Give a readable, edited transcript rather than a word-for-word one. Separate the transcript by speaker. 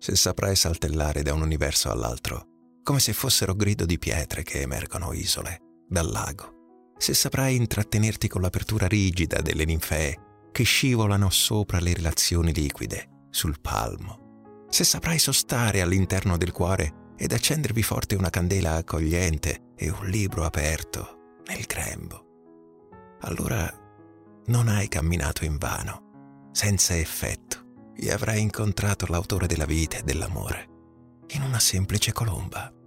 Speaker 1: se saprai saltellare da un universo all'altro, come se fossero grido di pietre che emergono isole dal lago, se saprai intrattenerti con l'apertura rigida delle ninfee che scivolano sopra le relazioni liquide sul palmo, se saprai sostare all'interno del cuore ed accendervi forte una candela accogliente e un libro aperto nel grembo, allora non hai camminato invano, senza effetto, e avrai incontrato l'autore della vita e dell'amore in una semplice colomba.